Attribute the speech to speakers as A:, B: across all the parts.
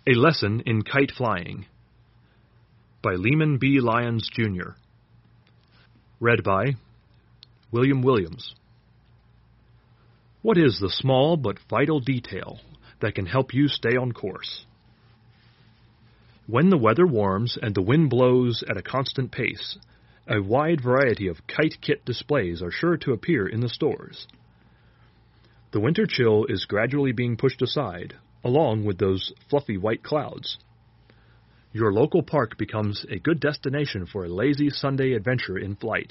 A: A Lesson in Kite Flying by Lyman B. Lyons, Jr. Read by William Williams. What is the small but vital detail that can help you stay on course? When the weather warms and the wind blows at a constant pace, a wide variety of kite kit displays are sure to appear in the stores. The winter chill is gradually being pushed aside, along with those fluffy white clouds. Your local park becomes a good destination for a lazy Sunday adventure in flight.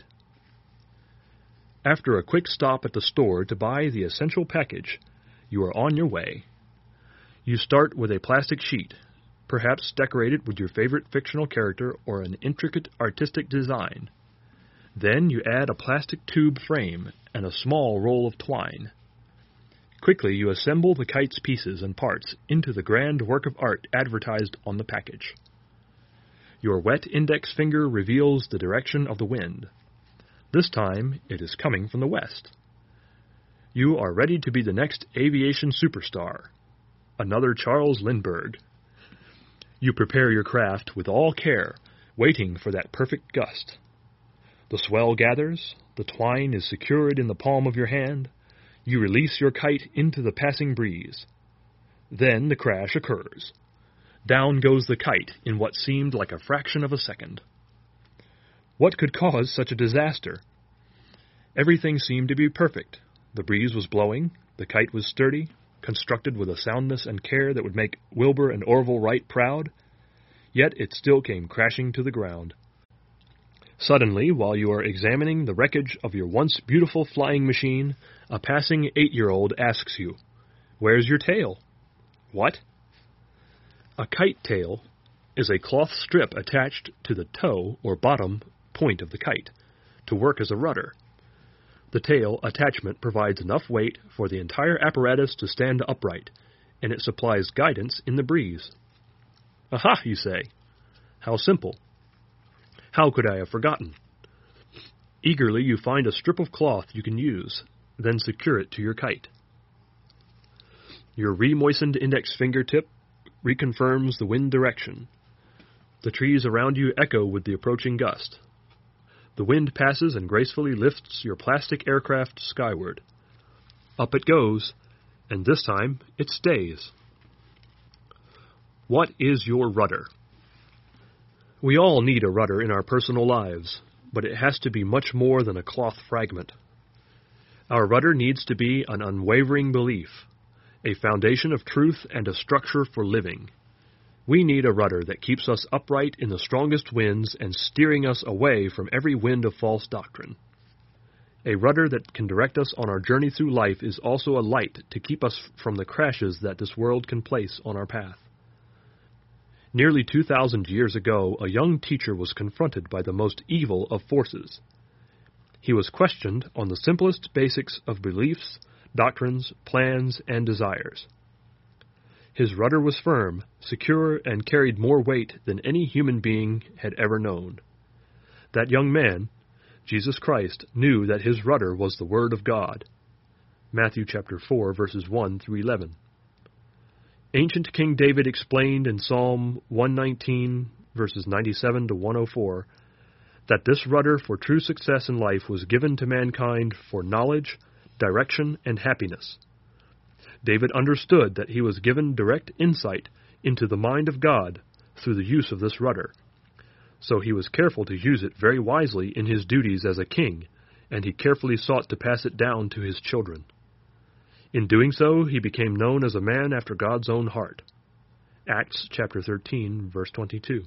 A: After a quick stop at the store to buy the essential package, you are on your way. You start with a plastic sheet, perhaps decorated with your favorite fictional character or an intricate artistic design. Then you add a plastic tube frame and a small roll of twine. Quickly you assemble the kite's pieces and parts into the grand work of art advertised on the package. Your wet index finger reveals the direction of the wind. This time it is coming from the west. You are ready to be the next aviation superstar, another Charles Lindbergh. You prepare your craft with all care, waiting for that perfect gust. The swell gathers, the twine is secured in the palm of your hand. You release your kite into the passing breeze. Then the crash occurs. Down goes the kite in what seemed like a fraction of a second. What could cause such a disaster? Everything seemed to be perfect. The breeze was blowing, the kite was sturdy, constructed with a soundness and care that would make Wilbur and Orville Wright proud, yet it still came crashing to the ground. Suddenly, while you are examining the wreckage of your once beautiful flying machine, a passing 8-year-old asks you, "Where's your tail?" What? A kite tail is a cloth strip attached to the toe or bottom point of the kite to work as a rudder. The tail attachment provides enough weight for the entire apparatus to stand upright, and it supplies guidance in the breeze. Aha, you say. How simple. How could I have forgotten? Eagerly you find a strip of cloth you can use, then secure it to your kite. Your re-moistened index fingertip reconfirms the wind direction. The trees around you echo with the approaching gust. The wind passes and gracefully lifts your plastic aircraft skyward. Up it goes, and this time it stays. What is your rudder? We all need a rudder in our personal lives, but it has to be much more than a cloth fragment. Our rudder needs to be an unwavering belief, a foundation of truth and a structure for living. We need a rudder that keeps us upright in the strongest winds and steering us away from every wind of false doctrine. A rudder that can direct us on our journey through life is also a light to keep us from the crashes that this world can place on our path. Nearly 2,000 years ago, a young teacher was confronted by the most evil of forces. He was questioned on the simplest basics of beliefs, doctrines, plans, and desires. His rudder was firm, secure, and carried more weight than any human being had ever known. That young man, Jesus Christ, knew that his rudder was the Word of God. Matthew chapter 4, verses 1 through 11. Ancient King David explained in Psalm 119, verses 97 to 104, that this rudder for true success in life was given to mankind for knowledge, direction, and happiness. David understood that he was given direct insight into the mind of God through the use of this rudder, so he was careful to use it very wisely in his duties as a king, and he carefully sought to pass it down to his children. In doing so, he became known as a man after God's own heart. Acts chapter 13, verse 22.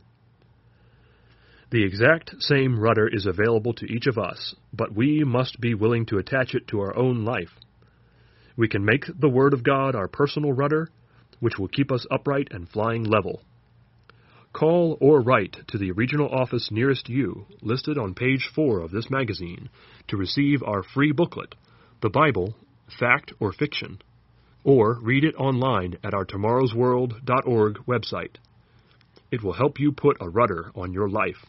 A: The exact same rudder is available to each of us, but we must be willing to attach it to our own life. We can make the Word of God our personal rudder, which will keep us upright and flying level. Call or write to the regional office nearest you, listed on page 4 of this magazine, to receive our free booklet, The Bible, Fact or Fiction, or read it online at our tomorrowsworld.org website. It will help you put a rudder on your life.